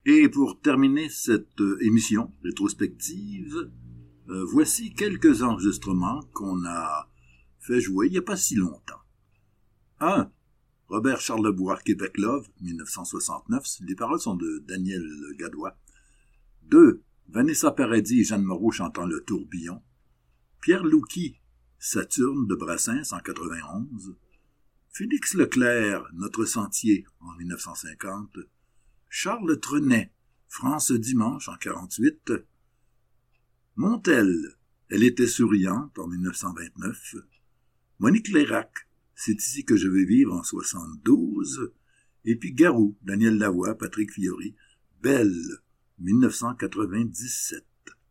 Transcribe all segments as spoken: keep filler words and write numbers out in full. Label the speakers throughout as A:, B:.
A: Et pour terminer cette euh, émission rétrospective, euh, voici quelques enregistrements qu'on a fait jouer il n'y a pas si longtemps. un. Robert Charlebois, Québec Love, dix-neuf cent soixante-neuf. Les paroles sont de Daniel Gadois. deux. Vanessa Paradis et Jeanne Moreau chantant Le Tourbillon. Pierre Louki, Saturne de Brassens en quatre-vingt-onze. Félix Leclerc, Notre Sentier en dix-neuf cent cinquante. Charles Trenet, France Dimanche en quarante-huit. Montel, Elle était souriante en dix-neuf cent vingt-neuf. Monique Lérac, C'est ici que je vais vivre en soixante-douze. Et puis Garou, Daniel Lavoie, Patrick Fiori, Belle, dix-neuf cent quatre-vingt-dix-sept.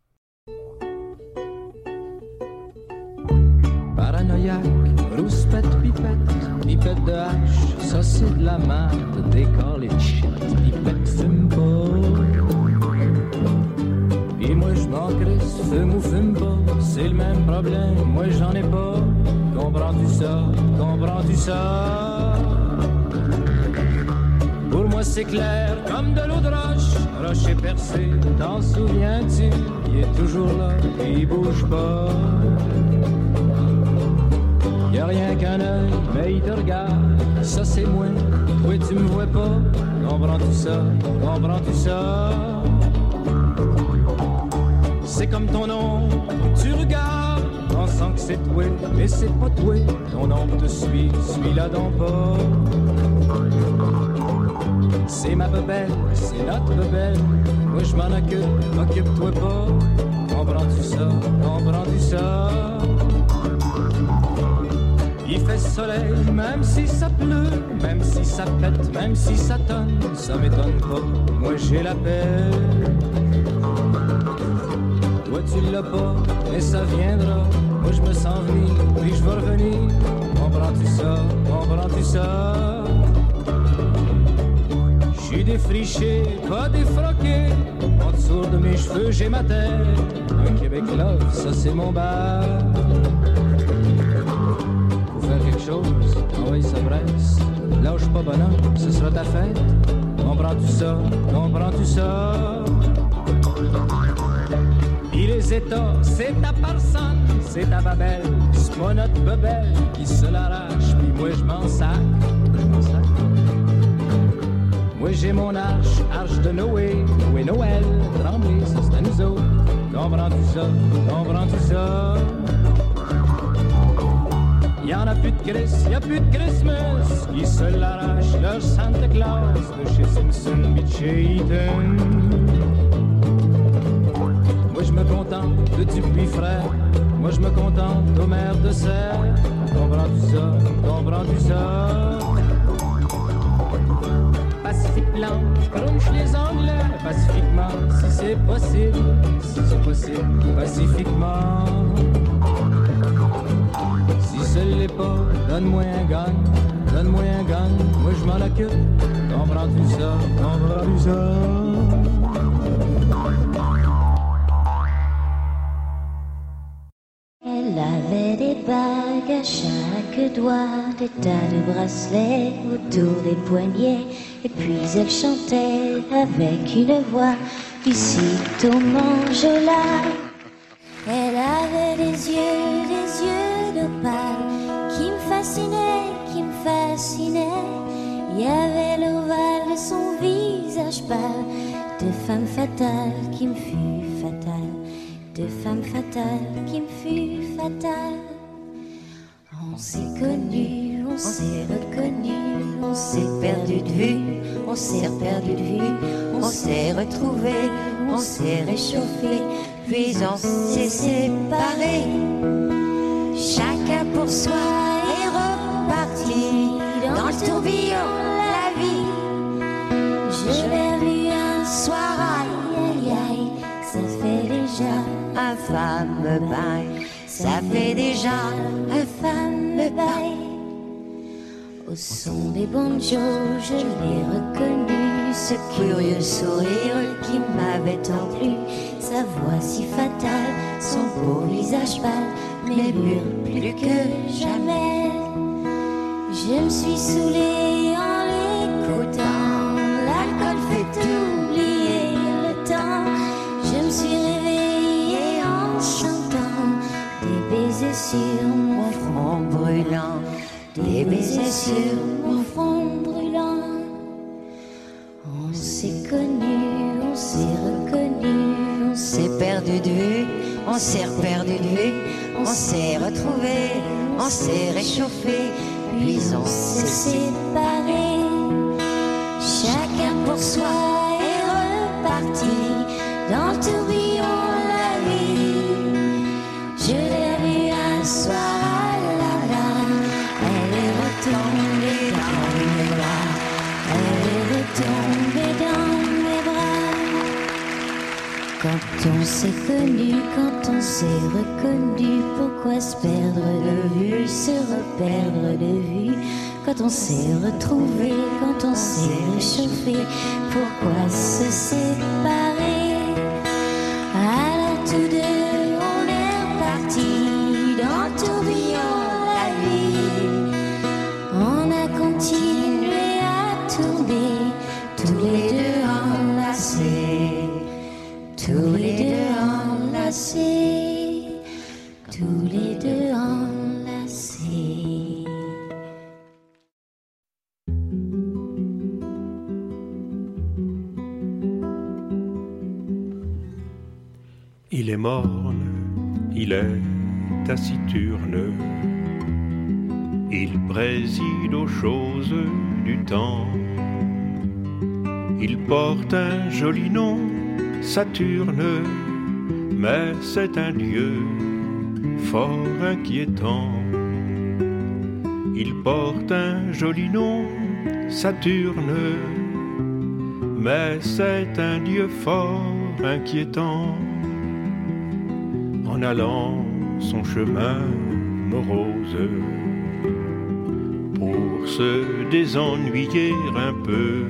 B: Paranoïaque, rouspette, pipette, pipette de hache, ça c'est de la merde, décore les chichettes, pipette fume pas. Pis moi je m'en crisse, fume ou fume pas, c'est le même problème, moi j'en ai pas. Comprends-tu ça, comprends-tu ça? Pour moi c'est clair comme de l'eau de roche, rocher percé, t'en souviens-tu? Il est toujours là, il bouge pas. Y'a rien qu'un œil, mais il te regarde, ça c'est moi, toi tu me vois pas, comprends-tu ça, comprends-tu ça? C'est comme ton nom, tu regardes, pensant que c'est toi, mais c'est pas toi, ton ombre te suit, suis-la donc pas. C'est ma bebelle, c'est notre bebelle, moi je m'en occupe, occupe-toi pas, comprends-tu ça, comprends-tu ça? Il fait soleil, même si ça pleut, même si ça pète, même si ça tonne, ça m'étonne pas, moi j'ai la paix. Toi tu l'as pas, mais ça viendra, moi je me sens venir, puis je vais revenir, comprends-tu ça, comprends-tu ça? J'suis défriché, pas défroqué, en dessous de mes cheveux j'ai ma terre, un Québec love, ça c'est mon bar. Quelque chose, ah oui ça presse, lâche pas bonhomme, ce sera ta fête, comprends-tu ça, comprends-tu ça? Pis les états, c'est ta personne, c'est ta babelle, c'est pas notre bebelle qui se l'arrache, pis moi je m'en sac, je m'en sac. Moi j'ai mon arche, arche de Noé, Noé Noël, Tremblay, ça c'est à nous autres, comprends-tu ça, comprends-tu ça? Y'en a plus de Christ, y'a plus de Christmas, qui se l'arrachent leur Santa Claus de chez Simpson pis de chez Eaton. Moi je me contente de Dupuis frère, moi je me contente d'Omer de Serre, comprends-tu ça, comprends-tu ça? Pacifique blanc, crunch les Anglais, pacifiquement, si c'est possible, si c'est possible, pacifiquement. Si ce l'est pas, donne-moi un gun, donne-moi un gun, moi je m'en occupe, comprends-tu ça, comprends-tu ça?
C: Elle avait des bagues à chaque doigt, des tas de bracelets autour des poignets, et puis elle chantait avec une voix du site au Manjola. Elle avait des yeux, des yeux d'opale qui me fascinaient, qui me fascinaient. Il y avait l'ovale de son visage pâle, de femme fatale qui me fut fatale, de femme fatale qui me fut fatale. On s'est connus, on s'est reconnus, on s'est perdu de vue, on s'est perdu de vue, on s'est retrouvés, on s'est réchauffé, puis on s'est séparés. Chacun pour soi est reparti dans le tourbillon la vie. Je l'ai vu un soir, aïe aïe aïe, ça fait déjà un fameux bail, ça fait déjà un fameux bail. Au son des banjos, je l'ai reconnu, ce curieux sourire qui m'avait tant plu, sa voix si fatale, son beau visage pâle, mais mûr plus que jamais. Je me suis saoulée en l'écoutant, l'alcool fait oublier s'est connu, on s'est reconnu, on s'est perdu de vue, on s'est reperdu de vue, on s'est retrouvé, on s'est réchauffé, puis on s'est séparé. Chacun pour soi est reparti dans le tourbillon de la vie. Je l'ai vue un soir à la lame, elle est retombée dans mes bras, elle est retombée dans mes bras. Quand on s'est connu, quand on s'est reconnu, pourquoi se perdre de vue, se reperdre de vue? Quand on s'est retrouvé, quand on s'est réchauffé, pourquoi se séparer? Alors tous deux, on est repartis dans le tourbillon de la vie. On a continué à tourner, tous les deux enlacés, tous les deux enlacés, tous les deux enlacés.
D: Il est morne, il est taciturne, il préside aux choses du temps. Il porte un joli nom, Saturne, mais c'est un dieu fort inquiétant. Il porte un joli nom, Saturne, mais c'est un dieu fort inquiétant. En allant son chemin morose, pour se désennuyer un peu,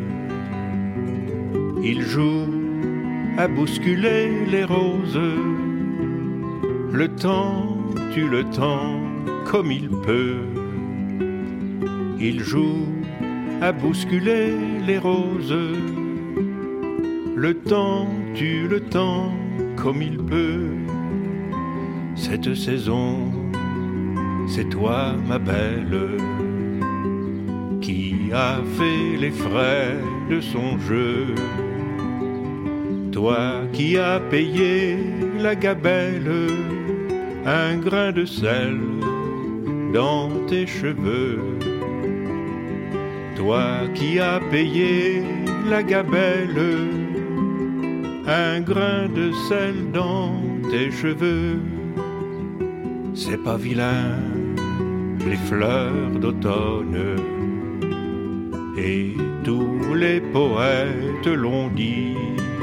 D: il joue à bousculer les roses. Le temps tue le temps comme il peut. Il joue à bousculer les roses. Le temps tue le temps comme il peut. Cette saison, c'est toi, ma belle, qui a fait les frais de son jeu. Toi qui as payé la gabelle, un grain de sel dans tes cheveux. Toi qui as payé la gabelle, un grain de sel dans tes cheveux. C'est pas vilain, les fleurs d'automne, et tous les poètes l'ont dit.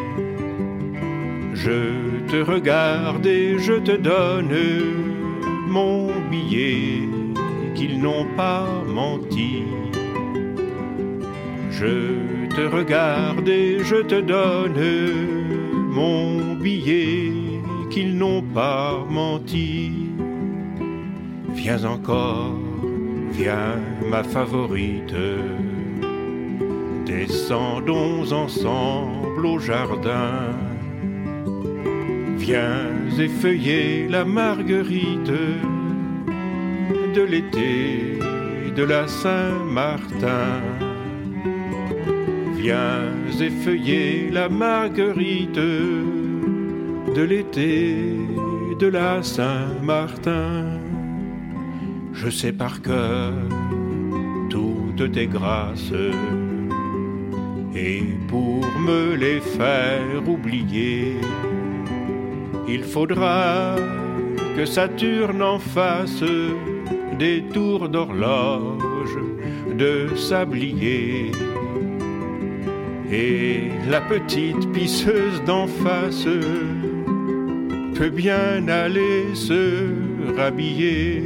D: Je te regarde et je te donne mon billet, qu'ils n'ont pas menti. Je te regarde et je te donne mon billet, qu'ils n'ont pas menti. Viens encore, viens ma favorite, descendons ensemble au jardin. Viens effeuiller la marguerite de l'été de la Saint-Martin. Viens effeuiller la marguerite de l'été de la Saint-Martin. Je sais par cœur toutes tes grâces, et pour me les faire oublier, il faudra que Saturne en fasse des tours d'horloge de sablier. Et la petite pisseuse d'en face peut bien aller se rhabiller.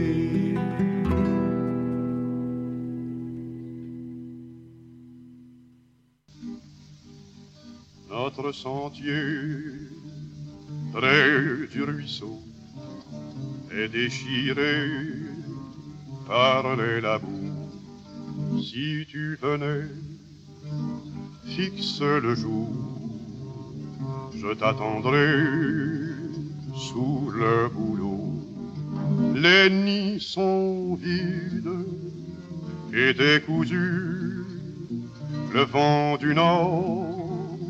E: Notre sentier près du ruisseau est déchiré par les labous. Si tu venais, fixe le jour, je t'attendrai sous le bouleau. Les nids sont vides et décousus, le vent du nord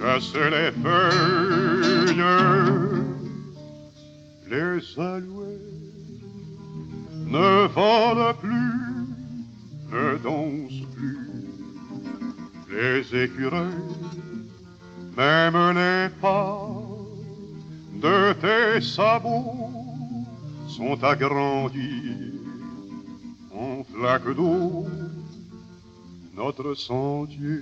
E: chasser les feuilles, les alouettes ne volent plus, ne dansent plus, les écureuils, même les pas de tes sabots sont agrandis en flaques d'eau. Notre sentier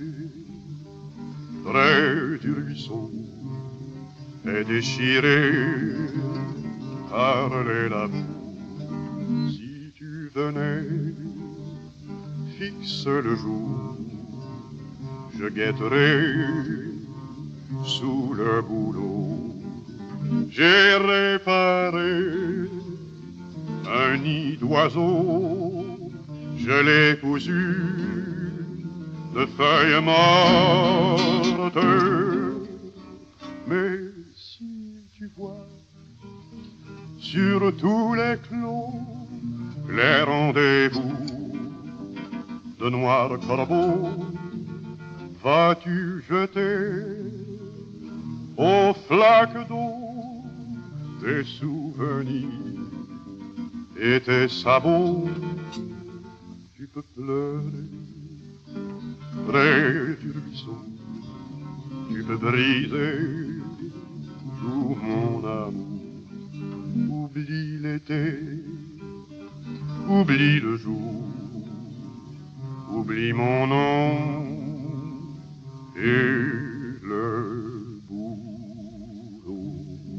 E: près du ruisseau est déchiré par les lambeaux. Si tu venais, fixe le jour, je guetterai sous le bouleau. J'ai réparé un nid d'oiseau, je l'ai cousu de feuilles mortes. Mais si tu vois sur tous les clos les rendez-vous de noirs corbeaux, vas-tu jeter aux flaques d'eau tes souvenirs et tes sabots? Tu peux pleurer près du ruisseau, tu peux briser tout mon amour. Oublie l'été, oublie le jour, oublie mon nom et le boulot.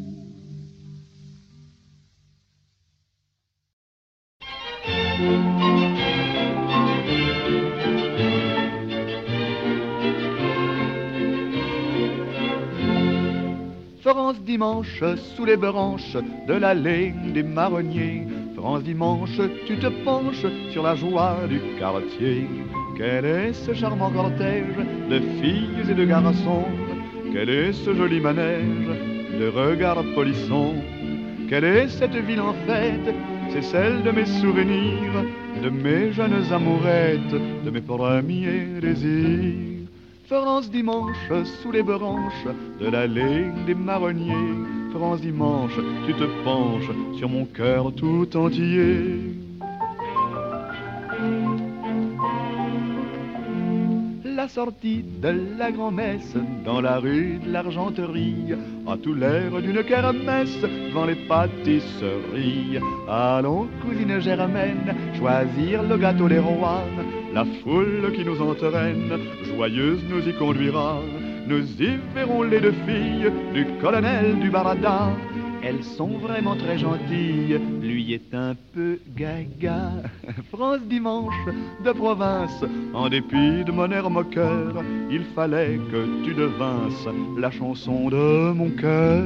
F: France dimanche, sous les branches de l'allée des marronniers. France dimanche, tu te penches sur la joie du quartier. Quel est ce charmant cortège de filles et de garçons? Quel est ce joli manège de regards polissons? Quelle est cette ville en fête? C'est celle de mes souvenirs, de mes jeunes amourettes, de mes premiers désirs. France dimanche, sous les branches de l'allée des marronniers. France dimanche, tu te penches sur mon cœur tout entier. La sortie de la grand-messe dans la rue de l'Argenterie a tout l'air d'une kermesse devant les pâtisseries. Allons, cousine Germaine, choisir le gâteau des rois. La foule qui nous entraîne, joyeuse nous y conduira. Nous y verrons les deux filles du colonel du Barada. Elles sont vraiment très gentilles, lui est un peu gaga. France dimanche de province, en dépit de mon air moqueur, il fallait que tu devinsses la chanson de mon cœur.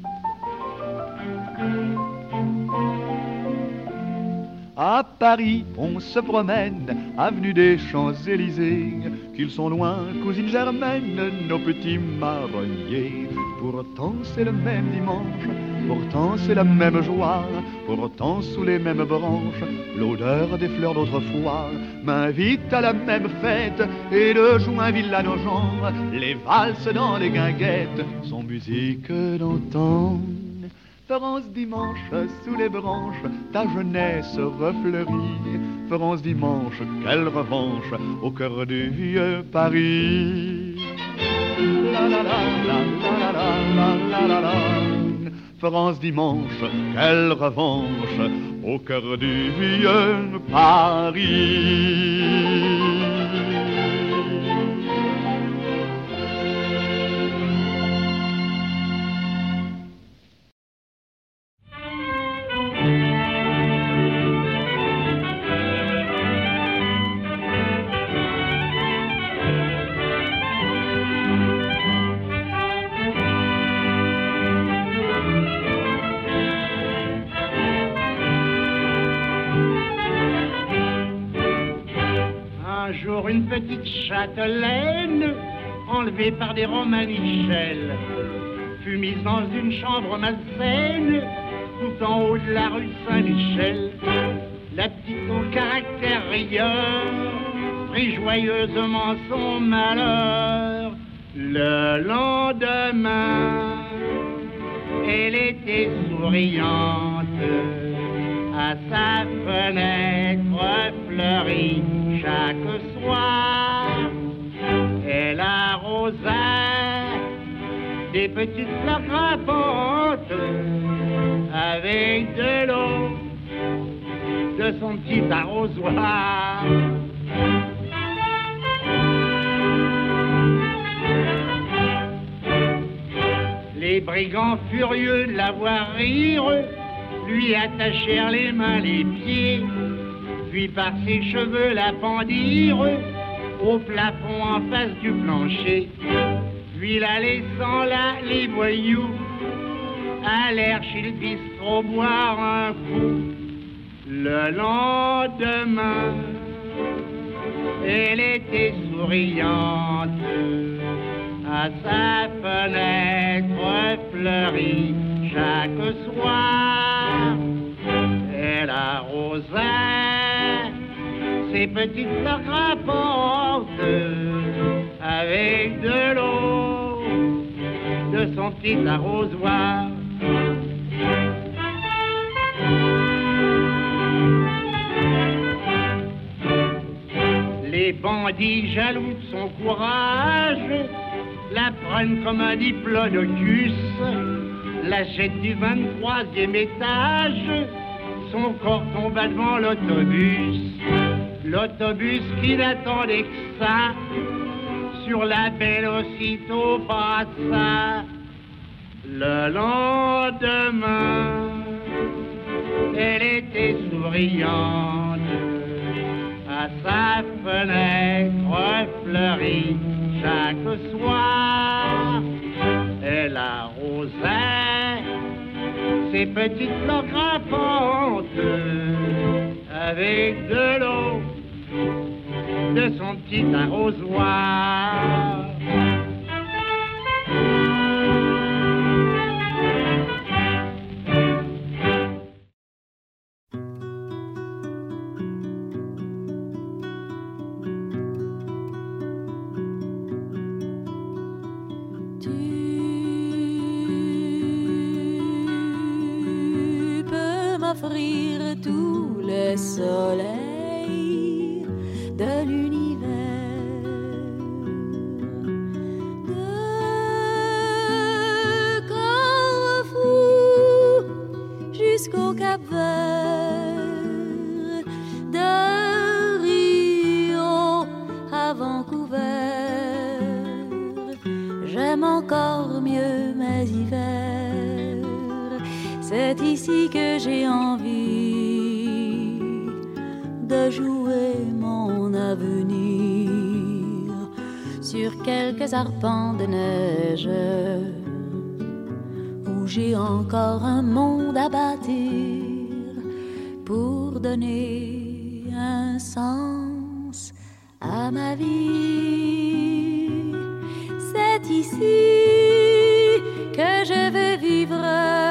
F: À Paris, on se promène, avenue des Champs-Élysées, qu'ils sont loin, cousine Germaine, nos petits marronniers. Pourtant c'est le même dimanche, pourtant c'est la même joie, pourtant sous les mêmes branches, l'odeur des fleurs d'autrefois m'invite à la même fête, et de Joinville à nos gens, les valses dans les guinguettes sont musique d'antan. France dimanche, sous les branches, ta jeunesse refleurit. France dimanche, quelle revanche au cœur du vieux Paris. La la la la la la la la la. France dimanche, quelle revanche au cœur du vieux Paris.
G: Une petite châtelaine, enlevée par des Romains-Michel, fut mise dans une chambre malsaine, tout en haut de la rue Saint-Michel. La petite au caractère rieur prit joyeusement son malheur. Le lendemain, elle était souriante, à sa fenêtre fleurie chaque soir. Elle arrosait des petites fleurs grimpantes avec de l'eau de son petit arrosoir. Les brigands furieux de la voir rire lui attachèrent les mains, les pieds, puis par ses cheveux la pendirent au plafond en face du plancher. Puis la laissant là, les voyous allèrent chez le bistrot boire un coup. Le lendemain, elle était souriante, à sa fenêtre fleurie chaque soir. Elle arrosait ses petites fleurs grimpantes avec de l'eau de son petit arrosoir. Les bandits jaloux de son courage la prennent comme un diplodocus, la jettent du vingt-troisième étage, son corps tomba devant l'autobus. L'autobus qui n'attendait que ça, sur la belle aussitôt passa. Le lendemain, elle était souriante, à sa fenêtre fleurie chaque soir. Elle arrosait ses petites fleurs grimpantes avec de l'eau de son petit arrosoir.
H: Offrir tous les soleils de l'univers, de Corfou jusqu'au Cap-Vert, de Rio à Vancouver. J'aime encore mieux mes hivers. C'est ici que j'ai envie de jouer mon avenir sur quelques arpents de neige où j'ai encore un monde à bâtir pour donner un sens à ma vie. C'est ici que je veux vivre,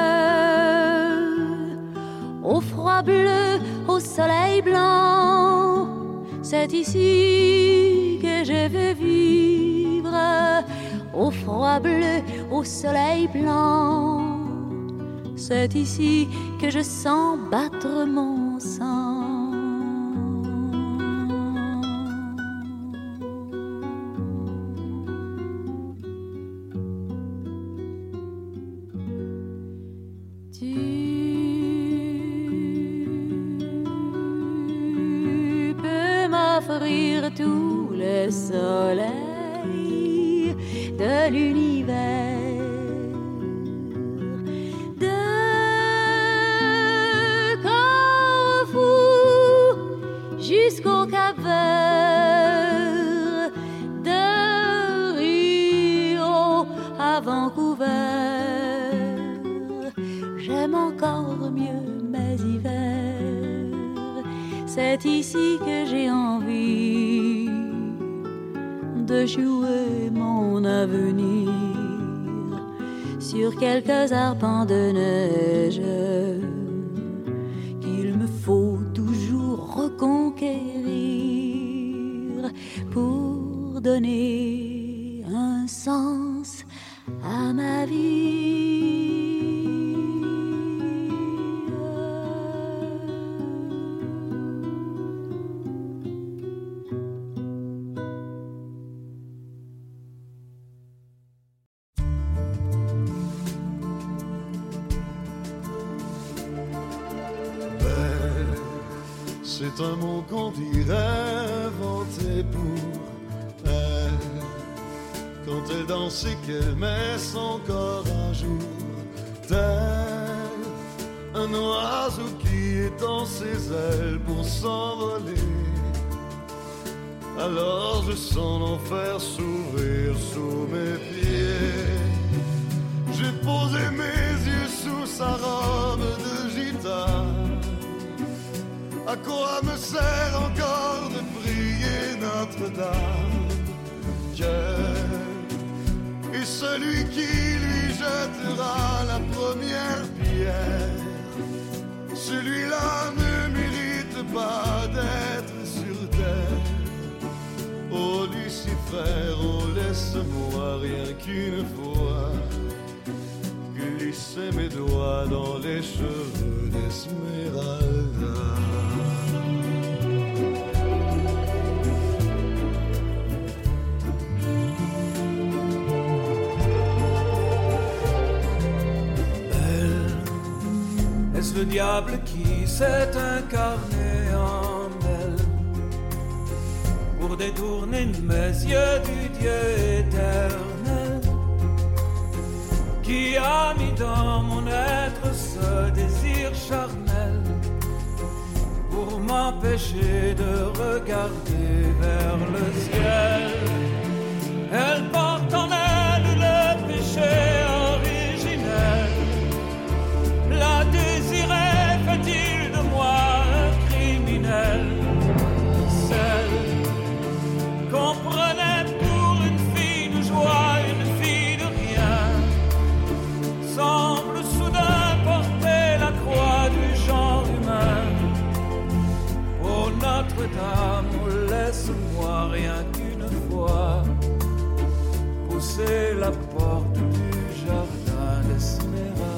H: au froid bleu, au soleil blanc. C'est ici que je veux vivre, au froid bleu, au soleil blanc. C'est ici que je sens battre mon sang. Offrir tous les soleils de l'univers, de Corfou jusqu'au Cap-Vert, de Rio à Vancouver. J'aime encore mieux mes hivers. C'est ici que j'ai envie de jouer mon avenir sur quelques arpents de neige qu'il me faut toujours reconquérir pour donner un sens à ma vie.
I: C'est un mot qu'on dirait inventé pour elle. Quand elle danse et qu'elle met son corps à jour, tel un oiseau qui étend ses ailes pour s'envoler. Alors je sens l'enfer s'ouvrir sous mes pieds. J'ai posé mes yeux sous sa robe de gitane. À quoi me sert encore de prier Notre-Dame? Dieu est celui qui lui jettera la première pierre. Celui-là ne mérite pas d'être sur terre. Oh Lucifer, oh laisse-moi rien qu'une fois glisser mes doigts dans les cheveux d'Esmeralda.
J: Est-ce le diable qui s'est incarné en elle pour détourner mes yeux du Dieu éternel qui a mis dans mon être ce désir charnel pour m'empêcher de regarder vers le ciel? Elle porte en elle le péché originel. La désirait, fait-il de moi un criminel? Celle qu'on prenait pour une fille de joie, une fille de rien, semble soudain porter la croix du genre humain. Oh Notre-Dame, oh, laisse-moi rien qu'une fois pousser la porte du jardin d'Esmeralda.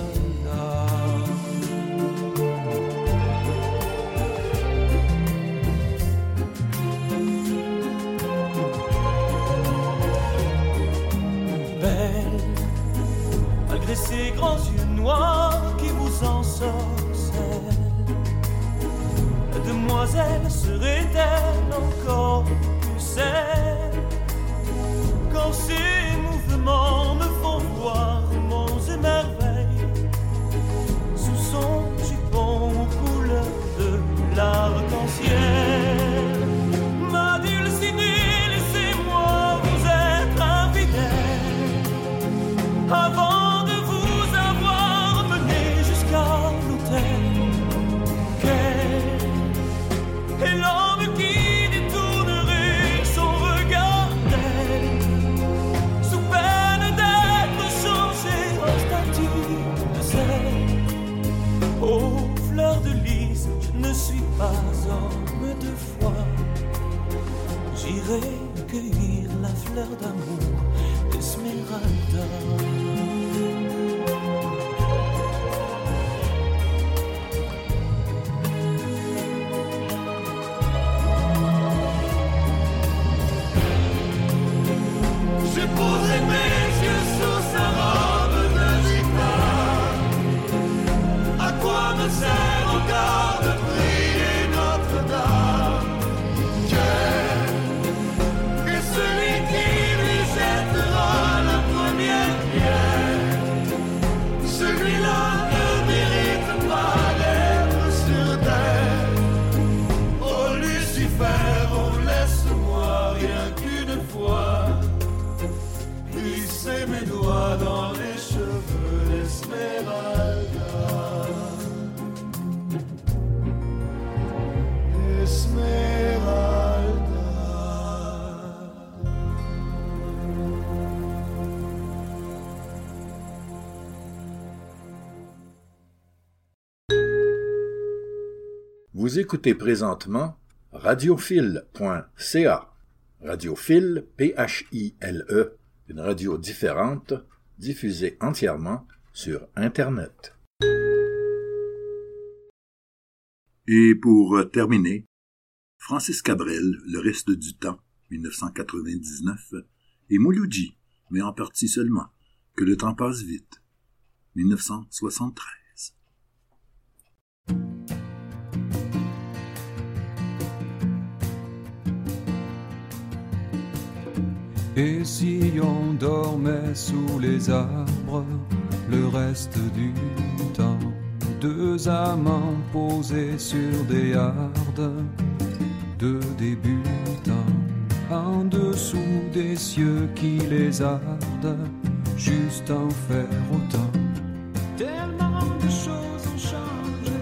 J: Malgré ces grands yeux noirs qui vous ensorcellent, la demoiselle serait-elle encore plus celle? Quand ces mouvements me font voir monts et merveilles sous son jupon aux couleurs de l'arc-en-ciel. Ma dulcinée, laissez-moi vous être infidèle avant de vous avoir mené jusqu'à l'autel. Quel est l'homme qui détournerait son regard d'elle, sous peine d'être changé en statue de sel? Oh, fleur de lys, je ne suis pas homme de foi. J'irai cueillir la fleur d'amour d'Esmeralda. J'ai posé mes yeux sous sa robe de gitane. À quoi me sert encore de prier Notre-Dame? Dieu est celui qui lui jettera la première pierre. Celui-là ne mérite pas d'être sur terre. Oh Lucifer, oh laisse-moi rien qu'une fois glisser mes doigts dans les cheveux d'Esmeralda. Esmeralda.
A: Vous écoutez présentement radiophile point c a. Radiophile, P H I L E,
K: une radio différente, diffusée entièrement sur Internet.
A: Et pour terminer, Francis Cabrel, Le reste du temps, dix-neuf cent quatre-vingt-dix-neuf, et Mouloudji, mais en partie seulement, Que le temps passe vite, dix-neuf cent soixante-treize.
B: Et si on dormait sous les arbres le reste du temps, deux amants posés sur des hardes, deux débutants, en dessous des cieux qui les ardent, juste en faire autant. Tellement de choses ont changé,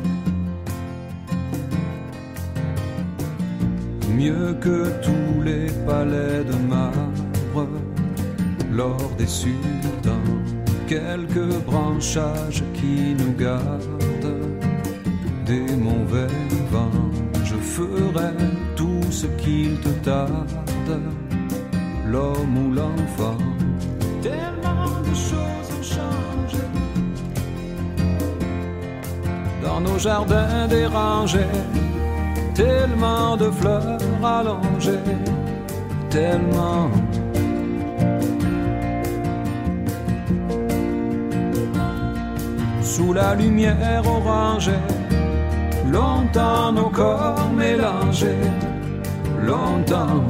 B: mieux que tous les palais de marbre, lors des sultans, quelques branchages qui nous gardent des mauvais vents. Je ferai tout ce qu'il te tarde, l'homme ou l'enfant. Tellement de choses ont changé dans nos jardins dérangés, tellement de fleurs allongées, tellement. Sous la lumière orangée, longtemps nos corps mélangés, longtemps.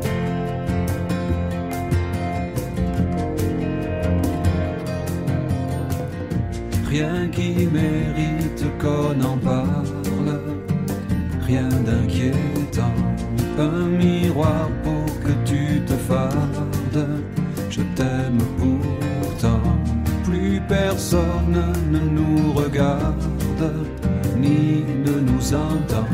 B: Rien qui mérite qu'on en parle, rien d'inquiétant, un miroir pour que tu te fardes, je t'aime pourtant. Plus personne ne nous regarde, ni ne nous entend.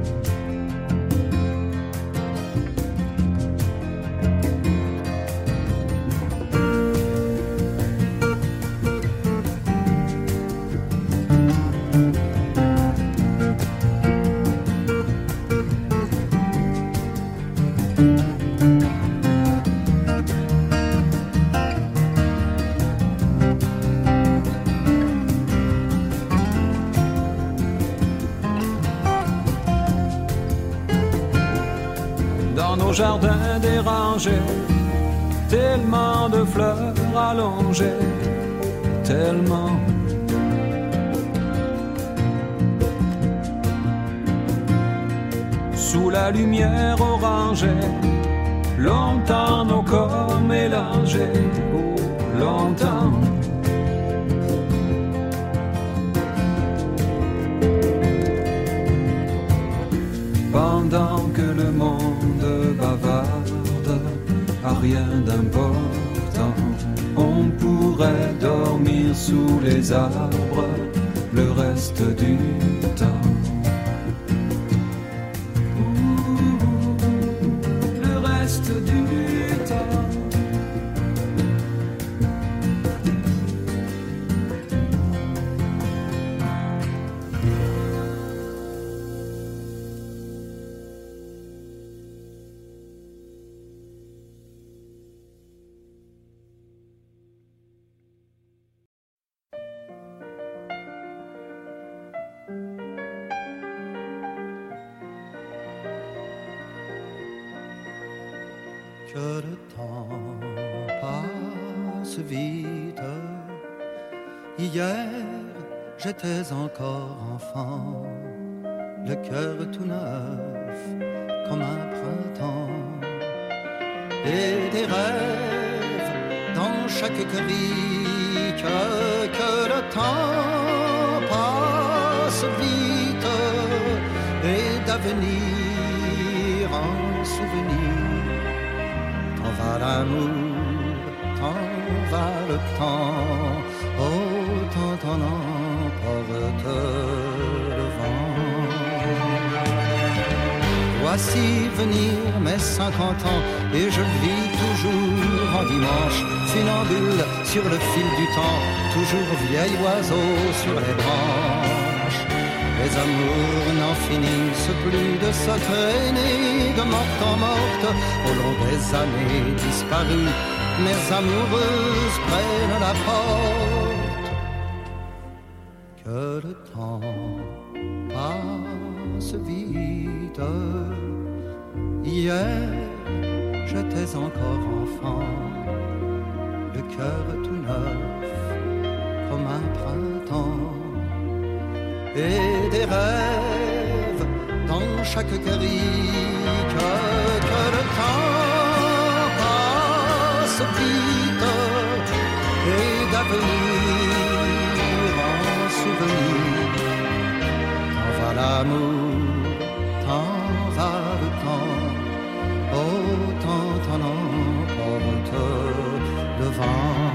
B: Jardin dérangé, tellement de fleurs allongées, tellement. Sous la lumière orangée, longtemps nos corps mélangés, oh, longtemps. Pendant que le monde bavarde à rien d'important, on pourrait dormir sous les arbres le reste du temps. Ouh, le reste du temps.
L: Que le temps passe vite. Hier, j'étais encore enfant, le cœur tout neuf comme un printemps, et des rêves dans chaque crique. Que le temps passe vite, et d'avenir en souvenir. T'en va l'amour, t'en va le temps, oh, tant t'en emporte le vent. Voici venir mes cinquante ans, et je vis toujours en dimanche, funambule sur le fil du temps, toujours vieil oiseau sur les branches. Les amours n'en finissent plus de se traîner de morte en morte au long des années disparues. mes amoureuses prennent la porte. Que le temps passe vite. Hier, j'étais encore enfant, le cœur tout neuf comme un printemps, et des rêves dans chaque crique. Que le temps passe vite et d'avenir en souvenir. T'en va l'amour, t'en va le temps, autant t'en emporte le vent.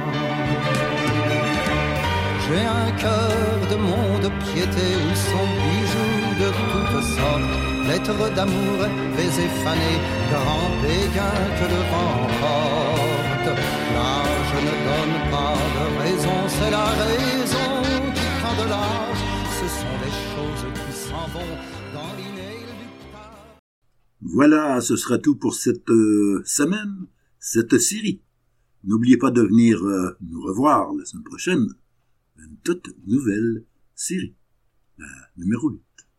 L: J'ai un cœur de monde piété où sont bijoux de toutes sortes, lettres d'amour, baisers fanés, grands béguins que le vent porte. Là je ne donne pas de raison, c'est la raison qui prend de l'âge. Ce sont les choses qui s'en vont dans l'inéluctable.
A: Voilà, ce sera tout pour cette euh, semaine, cette série. N'oubliez pas de venir euh, nous revoir la semaine prochaine. Une toute nouvelle série, la numéro huit.